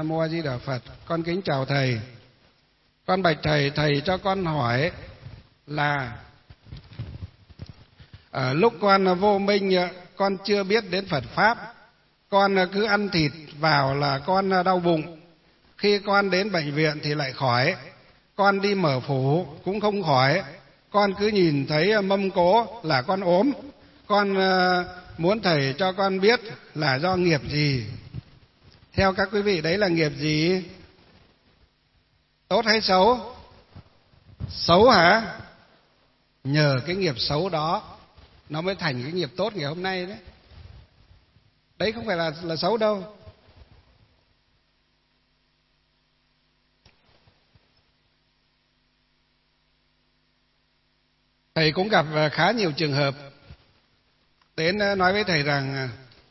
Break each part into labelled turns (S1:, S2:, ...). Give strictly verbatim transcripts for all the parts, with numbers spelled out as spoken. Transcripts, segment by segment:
S1: Nam Mô A Di Đà Phật. Con kính chào thầy. Con bạch thầy, thầy cho con hỏi là ở lúc con vô minh, con chưa biết đến Phật Pháp, con cứ ăn thịt vào là con đau bụng. Khi con đến bệnh viện thì lại khỏi. Con đi mở phủ cũng không khỏi. Con cứ nhìn thấy mâm cỗ là con ốm. Con muốn thầy cho con biết là do nghiệp gì. Theo các quý vị đấy là nghiệp gì? Tốt hay xấu? Xấu hả? Nhờ cái nghiệp xấu đó nó mới thành cái nghiệp tốt ngày hôm nay đấy. Đấy không phải là là xấu đâu. Thầy cũng gặp khá nhiều trường hợp đến nói với thầy rằng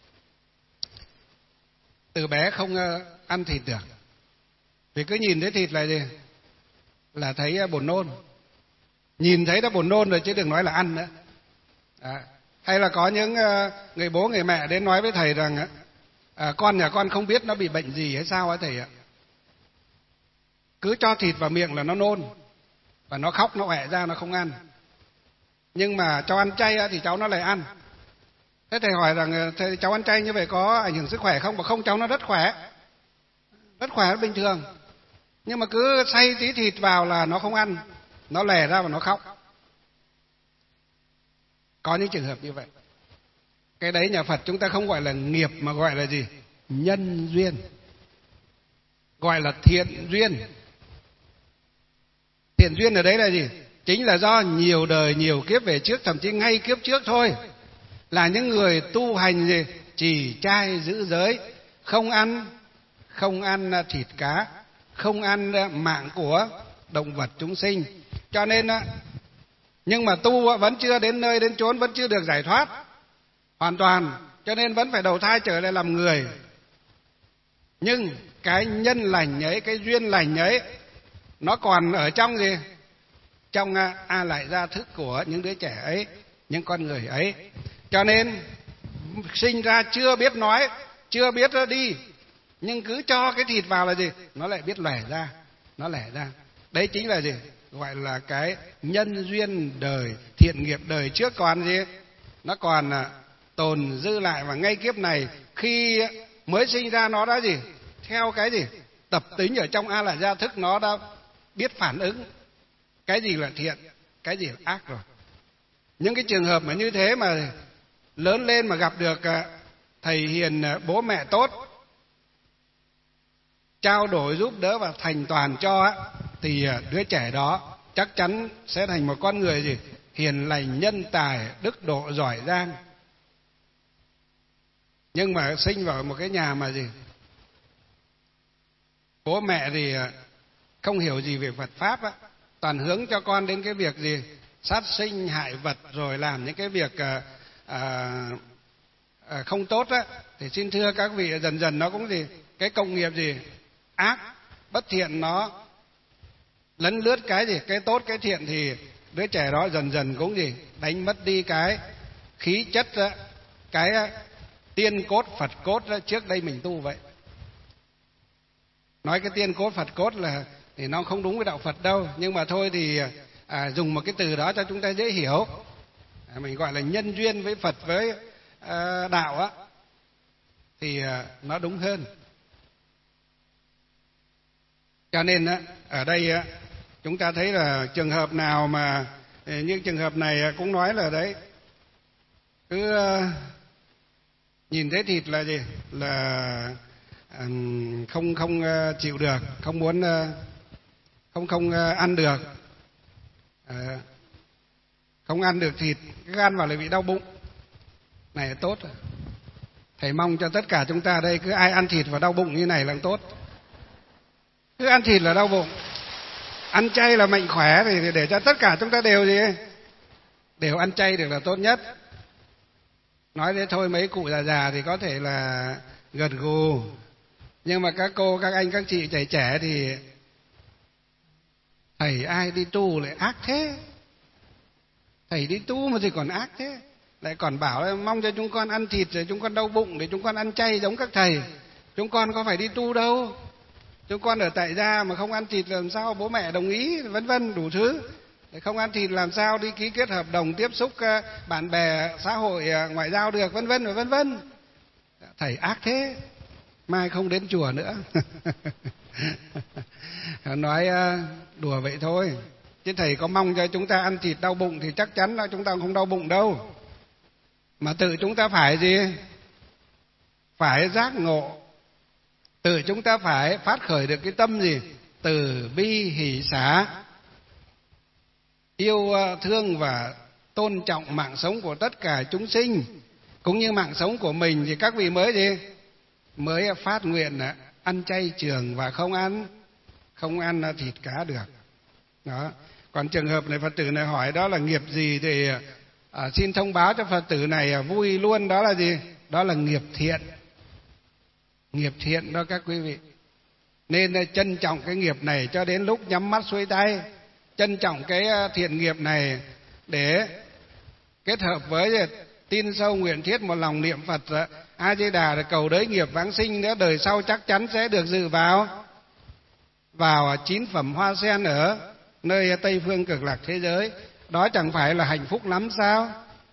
S1: từ bé không ăn thịt được, vì cứ nhìn thấy thịt là gì? Là thấy buồn nôn. Nhìn thấy đã buồn nôn rồi chứ đừng nói là ăn nữa. À, hay là có những người bố người mẹ đến nói với thầy rằng à, con nhà con không biết nó bị bệnh gì hay sao á thầy ạ. Cứ cho thịt vào miệng là nó nôn và nó khóc, nó ẹ ra, nó không ăn. Nhưng mà cho ăn chay thì cháu nó lại ăn. Thế thầy hỏi rằng thầy, cháu ăn chay như vậy có ảnh hưởng sức khỏe không? Và không, cháu nó rất khỏe, rất khỏe, rất bình thường. Nhưng mà cứ xay tí thịt vào là nó không ăn, nó lè ra và nó khóc. Có những trường hợp như vậy. Cái đấy nhà Phật chúng ta không gọi là nghiệp mà gọi là gì? Nhân duyên. Gọi là thiện duyên. Thiện duyên ở đấy là gì? Chính là do nhiều đời nhiều kiếp về trước, thậm chí ngay kiếp trước thôi, là những người tu hành gì? Trì trai giữ giới, không ăn không ăn thịt cá, không ăn mạng của động vật chúng sinh. Cho nên nhưng mà tu vẫn chưa đến nơi đến chốn, vẫn chưa được giải thoát hoàn toàn, cho nên vẫn phải đầu thai trở lại làm người. Nhưng cái nhân lành ấy, cái duyên lành ấy, nó còn ở trong gì? Trong a lại gia thức của những đứa trẻ ấy, những con người ấy. Cho nên sinh ra chưa biết nói, chưa biết đi, nhưng cứ cho cái thịt vào là gì? Nó lại biết lẻ ra, nó lẻ ra. Đấy chính là gì? Gọi là cái nhân duyên đời, thiện nghiệp đời trước còn gì? Nó còn tồn dư lại, và ngay kiếp này khi mới sinh ra nó đã gì? Theo cái gì? Tập tính ở trong a lại gia thức, nó đã biết phản ứng cái gì là thiện, cái gì là ác rồi. Những cái trường hợp mà như thế mà lớn lên mà gặp được thầy hiền, bố mẹ tốt, trao đổi giúp đỡ và thành toàn cho, thì đứa trẻ đó chắc chắn sẽ thành một con người gì? Hiền lành, nhân tài, đức độ, giỏi giang. Nhưng mà sinh vào một cái nhà mà gì? Bố mẹ thì không hiểu gì về Phật Pháp á, toàn hướng cho con đến cái việc gì? Sát sinh, hại vật, rồi làm những cái việc à, à, à, không tốt á, thì xin thưa các vị, dần dần nó cũng gì? Cái công nghiệp gì? Ác, bất thiện nó lấn lướt cái gì? Cái tốt, cái thiện, thì đứa trẻ đó dần dần cũng gì? Đánh mất đi cái khí chất đó, cái tiên cốt Phật cốt đó. Trước đây mình tu vậy, nói cái tiên cốt Phật cốt là thì nó không đúng với đạo Phật đâu, nhưng mà thôi thì à, dùng một cái từ đó cho chúng ta dễ hiểu. À, mình gọi là nhân duyên với Phật, với à, đạo á, thì à, nó đúng hơn. Cho nên á, ở đây á, chúng ta thấy là trường hợp nào mà như trường hợp này cũng nói là đấy, cứ à, nhìn thấy thịt là gì? Là à, không không chịu được, không muốn, không không ăn được, à, không ăn được thịt, cái gan vào lại bị đau bụng. Này là tốt. Thầy mong cho tất cả chúng ta đây cứ ai ăn thịt và đau bụng như này là tốt. Cứ ăn thịt là đau bụng, ăn chay là mạnh khỏe, thì để cho tất cả chúng ta đều gì? Đều ăn chay được là tốt nhất. Nói thế thôi, mấy cụ già già thì có thể là gật gù, nhưng mà các cô, các anh, các chị trẻ trẻ thì thầy ai đi tu lại ác thế? Thầy đi tu mà thì còn ác thế, lại còn bảo là mong cho chúng con ăn thịt rồi chúng con đau bụng để chúng con ăn chay giống các thầy. Chúng con có phải đi tu đâu, Chúng con ở tại gia mà không ăn thịt làm sao bố mẹ đồng ý, vân vân đủ thứ. Không ăn thịt làm sao đi ký kết hợp đồng tiếp xúc bạn bè xã hội ngoại giao được, vân vân và vân vân. Thầy ác thế, mai không đến chùa nữa. Nói đùa vậy thôi, chứ thầy có mong cho chúng ta ăn thịt đau bụng thì chắc chắn là chúng ta không đau bụng đâu. Mà tự chúng ta phải gì? Phải giác ngộ. Tự chúng ta phải phát khởi được cái tâm gì? Từ bi hỷ xả, yêu thương và tôn trọng mạng sống của tất cả chúng sinh, cũng như mạng sống của mình. Thì các vị mới gì? Mới phát nguyện ăn chay trường và không ăn không ăn thịt cá được. Đó. Còn trường hợp này Phật tử này hỏi đó là nghiệp gì thì à, xin thông báo cho Phật tử này vui luôn. Đó là gì? Đó là nghiệp thiện. Nghiệp thiện đó các quý vị. Nên trân trọng cái nghiệp này cho đến lúc nhắm mắt xuôi tay. Trân trọng cái thiện nghiệp này để kết hợp với tin sâu nguyện thiết một lòng niệm Phật A Di Đà để cầu đới nghiệp vãng sinh nữa, đời sau chắc chắn sẽ được dự vào vào chín phẩm hoa sen ở nơi Tây phương cực lạc thế giới. Đó chẳng phải là hạnh phúc lắm sao?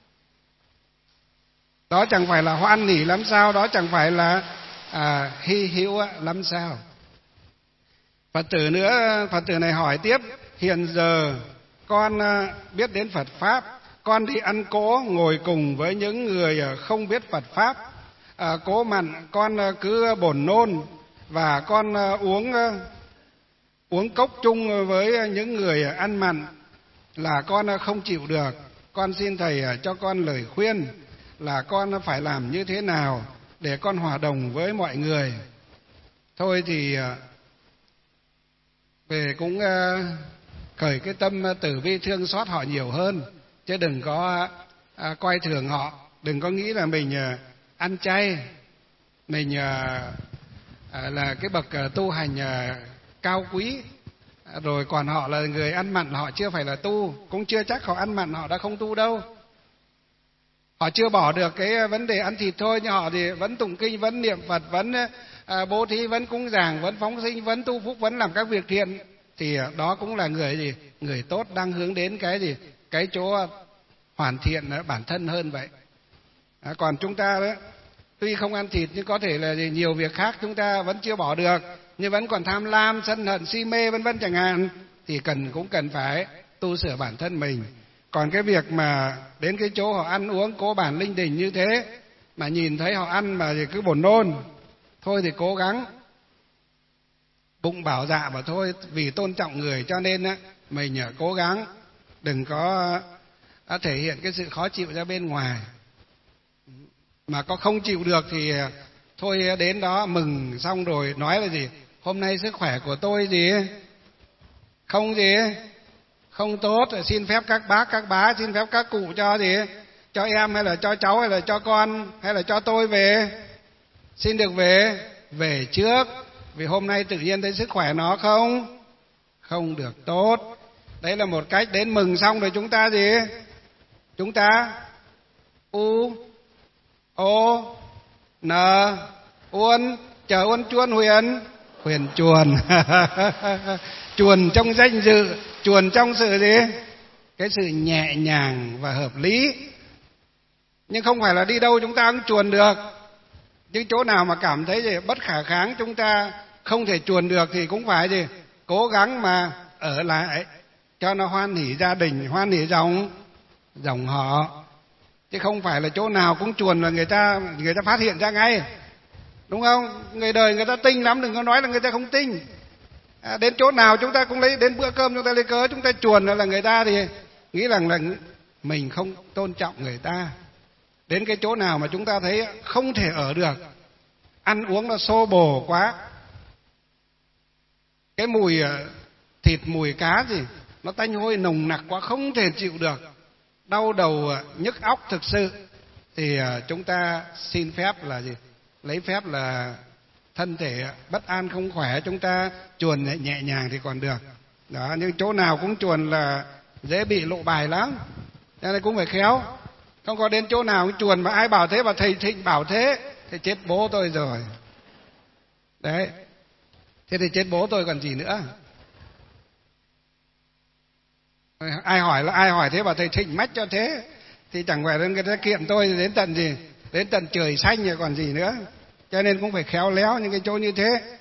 S1: Đó chẳng phải là hoan hỉ lắm sao? Đó chẳng phải là à, hy hữu lắm sao? Phật tử nữa, Phật tử này hỏi tiếp: hiện giờ con biết đến Phật pháp, con đi ăn cỗ ngồi cùng với những người không biết Phật pháp, à, cỗ mặn con cứ buồn nôn, và con uống uống cốc chung với những người ăn mặn là con không chịu được. Con xin thầy cho con lời khuyên là con phải làm như thế nào để con hòa đồng với mọi người. Thôi thì về cũng khởi cái tâm từ bi thương xót họ nhiều hơn, chứ đừng có à, coi thường họ. Đừng có nghĩ là mình à, ăn chay, mình à, à, là cái bậc à, tu hành à, cao quý, à, rồi còn họ là người ăn mặn, họ chưa phải là tu. Cũng chưa chắc họ ăn mặn họ đã không tu đâu. Họ chưa bỏ được cái vấn đề ăn thịt thôi, nhưng họ thì vẫn tụng kinh, vẫn niệm Phật, vẫn à, bố thí, vẫn cúng dường, vẫn phóng sinh, vẫn tu phúc, vẫn làm các việc thiện. Thì đó cũng là người gì? Người tốt đang hướng đến cái gì? Cái chỗ hoàn thiện bản thân hơn vậy. À, còn chúng ta đó, tuy không ăn thịt nhưng có thể là gì? Nhiều việc khác chúng ta vẫn chưa bỏ được, nhưng vẫn còn tham lam, sân hận, si mê vân vân chẳng hạn, thì cần cũng cần phải tu sửa bản thân mình. Còn cái việc mà đến cái chỗ họ ăn uống cố bản linh đình như thế, mà nhìn thấy họ ăn mà thì cứ buồn nôn, thôi thì cố gắng bụng bảo dạ mà thôi, vì tôn trọng người cho nên á mình cố gắng đừng có thể hiện cái sự khó chịu ra bên ngoài. Mà có không chịu được thì thôi đến đó mừng xong rồi nói là gì? Hôm nay sức khỏe của tôi gì không gì không tốt, xin phép các bác các bá, xin phép các cụ cho gì cho em hay là cho cháu hay là cho con hay là cho tôi về, xin được về về trước, vì hôm nay tự nhiên thấy sức khỏe nó không không được tốt. Đấy là một cách. Đến mừng xong rồi chúng ta gì? Chúng ta u ô n uôn chờ uôn chuôn huyền huyền chuồn chuồn trong danh dự, chuồn trong sự gì? Cái sự nhẹ nhàng và hợp lý. Nhưng không phải là đi đâu chúng ta cũng chuồn được. Nhưng chỗ nào mà cảm thấy gì bất khả kháng, chúng ta không thể chuồn được thì cũng phải gì? Cố gắng mà ở lại cho nó hoan hỉ gia đình, hoan hỉ dòng dòng họ. Chứ không phải là chỗ nào cũng chuồn là người ta người ta phát hiện ra ngay. Đúng không? Người đời người ta tinh lắm, đừng có nói là người ta không tinh. À, đến chỗ nào chúng ta cũng lấy, đến bữa cơm chúng ta lấy cớ chúng ta chuồn là người ta thì nghĩ rằng là mình không tôn trọng người ta. Đến cái chỗ nào mà chúng ta thấy không thể ở được, ăn uống nó xô bồ quá, cái mùi thịt mùi cá gì nó tanh hôi nồng nặc quá, không thể chịu được, đau đầu nhức óc thực sự, thì chúng ta xin phép là gì? Lấy phép là thân thể bất an không khỏe, chúng ta chuồn nhẹ, nhẹ nhàng thì còn được. Đó, nhưng chỗ nào cũng chuồn là dễ bị lộ bài lắm. Cho nên cũng phải khéo. Không có đến chỗ nào cũng chuồn mà ai bảo thế, mà thầy Thịnh bảo thế thì chết bố tôi rồi. Đấy. Thế thì chết bố tôi còn gì nữa. Ai hỏi là ai hỏi thế, bảo thầy thịnh mắt cho thế thì chẳng phải là người ta kiện tôi đến tận gì, đến tận trời xanh rồi còn gì nữa. Cho nên cũng phải khéo léo những cái chỗ như thế.